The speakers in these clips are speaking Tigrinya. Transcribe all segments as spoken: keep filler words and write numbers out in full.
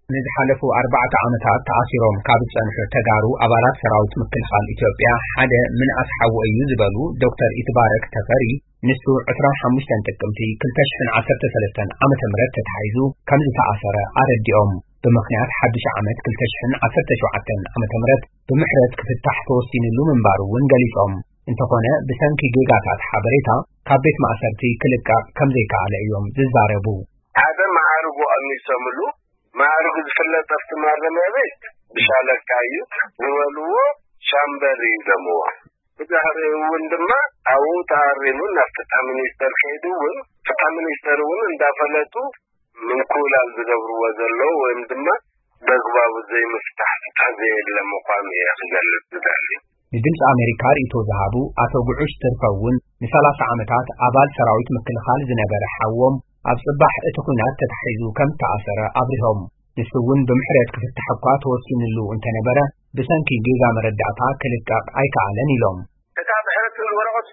ንዝሓለፉ أربعة ዓመታት ተኣሲሮም ካብ ጸንሑ ተጋሩ ኣባላት ሰራዊት ምክልኻል ኢትዮጵያ ሓደ ምን ኣስሓው እዩ ዝበሉ ዶክተር ኢትባረክ ተፈሪ ንሱ عشرين وخمسة ጥቅምቲ ሁለት ሺህ ዓሰርተ ሰለስተ ዓመተ ምህረት ተታሒዙ ከም ዝተኣሰረ ኣረዲኦም ብምኽንያት ሓድሽ ዓመት ሁለት ሺህ ዓሰርተ ሸውዓተ ዓመተ ምህረት ብምሕረት ክፍታሕ ተወሲኑሉ ምንባሩ ውን ገሊጾም እንተኾነ ብሰንኪ ጌጋታት ሓበሬታ ካብ ቤት ማእሰርቲ ክልቃቅ ከም ዘይከኣለ እዮም ዝዛረቡ ሓደ ማዕርጉ ኣሚሰምሉ ማዕርጉ ዝፍለጥ ኣብቲ ማረሚያ ቤት ብሻለቃ እዩ ዝበልዎ ሻምበሪ ዘምዎ ብዛህሪ እውን ድማ ኣብኡ ተኣሪሙ ናብ ፍትሒ ሚኒስተር ከይዱ እውን ፍትሒ ሚኒስተር እውን እንዳፈለጡ ምንኩላል ዝገብርዎ ዘለዉ ወይም ድማ በግባቡ ዘይምፍታሕ ፍትሒ ዘየለ ምዃኑ እየ ክገልጽ ዝደሊ ንድምፂ ኣሜሪካ ርእቶ ዝሃቡ ኣቶ ጉዑሽ ትርፈውን ንሰላሳ ዓመታት ኣባል ሰራዊት ምክልኻል ዝነበረ ሓዎም ኣብ ጽባሕ እቲ ኩናት ተታሒዙ ከም ተኣሰረ ኣብሪሆም ንሱ እውን ብምሕረት ክፍታሕ እኳ ተወሲኑሉ እንተነበረ ብሰንኪ ጌጋ መረዳእታ ክልቃቅ ኣይከኣለን ኢሎም እታ ምሕረት ወረቐት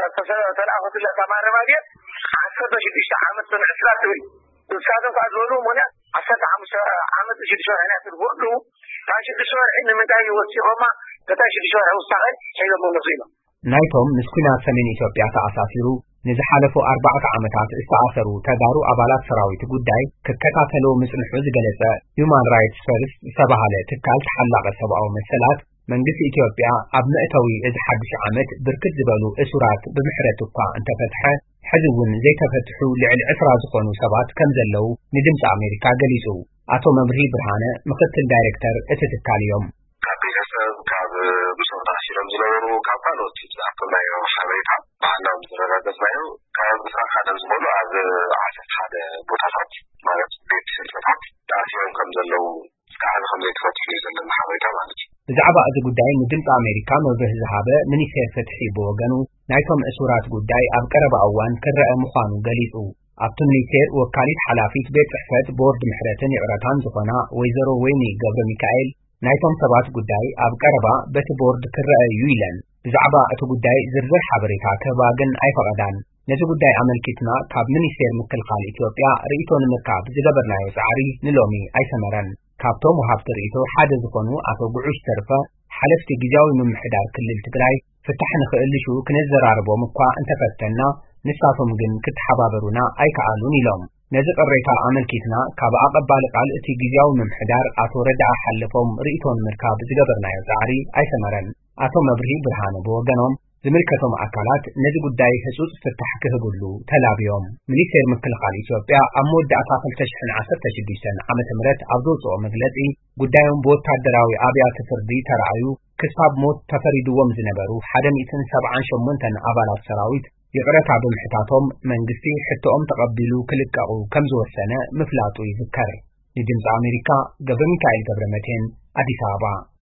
ተለኣኸትላ ማረሚያ ቤት ዓሰርተ ሽዱሽተ ዓመት ስንዕስራት ትብል ንሳቶም ከዓ ዝበሉ ምክንያት ዓሰርተ ሓሙሽተ ዓመት ሽዱሽተ ወርሒ ኢና ትርፍሉ ካብ ሽዱሽተ ወርሒ ንምንታይ ወሲኾማ ከታ ሽዱሽተ ወርሒ ውሳቐ ሒዞም መለሱ ኢሎም ናይቶም ምስ ኩናት ሰሜን ኢትዮጵያ ተኣሳሲሩ ንዝሓለፉ أربعة ዓመታት ዝተኣሰሩ ተጋሩ ኣባላት ሰራዊት ጉዳይ ክከታተሎ ምጽንሑ ዝገለጸ Human Rights First ዝተባህለ ትካል ተሓላቐ ሰብኣዊ መሰላት መንግስቲ ኢትዮጵያ ኣብ ምእተዊ እዚ ሓድሽ ዓመት ብርክት ዝበሉ እሱራት ብምሕረት እኳ እንተፈትሐ ሕዚ እውን ዘይተፈትሑ ልዕሊ ዕስራ ዝኾኑ ሰባት ከም ዘለው ንድምፂ ኣሜሪካ ገሊጹ ኣቶ መብርሂ ብርሃነ ምክትል ዳይሬክተር እቲ ትካል እዮም ካብ ቤተሰብ ካብ ምስኦም ተኣሲሮም ዝነበሩ ካብ ካልኦት ዝኣከብናዮ ሓበሬታ ባህላዊ ዝረጋገፅናዮ ካብ ምስራቅ ሓደ ዝኾኑ ኣብ ዓሰርተ ሓደ ቦታታት ማለት ቤት ስልፈታት ተኣሲሮም ከም ዘለው እስካዕ ከም ዘይተፈትሑ ዘለና ሓበሬታ ማለት እዩ ብዛዕባ እዚ ጉዳይ ንድምፂ ኣሜሪካ መብርሂ ዝሃበ ሚኒስቴር ፍትሒ ብወገኑ ናይቶም እሱራት ጉዳይ ኣብ ቀረባ እዋን ክረአ ምዃኑ ገሊጹ ኣብቲ ሚኒስቴር ወካሊት ሓላፊት ቤት ጽሕፈት ቦርድ ምሕረትን ይዕረታን ዝኾና ወይዘሮ ወይኒ ገብረ ሚካኤል ናይቶም ሰባት ጉዳይ ኣብ ቀረባ በቲ ቦርድ ክረአ እዩ ኢለን ብዛዕባ እቲ ጉዳይ ዝርዝር ሓበሬታ ክህባ ግን ኣይፈቐዳን ነዚ ጉዳይ ኣመልኪትና ካብ ሚኒስቴር ምክልኻል ኢትዮጵያ ርእቶ ንምርካብ ዝገበርናዮ ፃዕሪ ንሎሚ ኣይሰመረን ካብቶም ወሃብቲ ርእቶ ሓደ ዝኾኑ ኣቶ ጉዑሽ ተርፈ ሓለፍቲ ጊዜያዊ ምምሕዳር ክልል ትግራይ ፍታሕ ንኽእልሹ ክንዘራርቦም እኳ እንተፈተና ንሳቶም ግን ክትሓባበሩና ኣይከኣሉን ኢሎም ነዚ ቅሬታ ኣመልኪትና ካብ ኣቐባሊ ቃል እቲ ጊዜያዊ ምምሕዳር ኣቶ ረድዓ ሓለፎም ርእቶ ንምርካብ ዝገበርናዮ ፃዕሪ ኣይሰመረን ኣቶ መብርሂ ብርሃነ ብወገኖም ዝምልከቶም ኣካላት ነዚ ጉዳይ ህጹጽ ፍታሕ ክህብሉ ተላብዮም ሚኒስቴር ምክልኻል ኢትዮጵያ ኣብ መወዳእታ ሁለት ሺህ ዓሰርተ ሽዱሽተ ዓመተ ምህረት ኣብ ዘውፅኦ መግለጺ ጉዳዮም ብወታደራዊ ኣብያተ ፍርዲ ተረኣዩ ክሳብ ሞት ተፈሪድዎም ዝነበሩ ሓደ ሚእትን ሰብዓን ሸሞንተ ኣባላት ሰራዊት ይቕረታ ብምሕታቶም መንግስቲ ሕቶኦም ተቐቢሉ ክልቀቑ ከም ዝወሰነ ምፍላጡ ይዝከር ንድምፂ ኣሜሪካ ገብረ ሚካኤል ገብረ መድህን ኣዲስ ኣበባ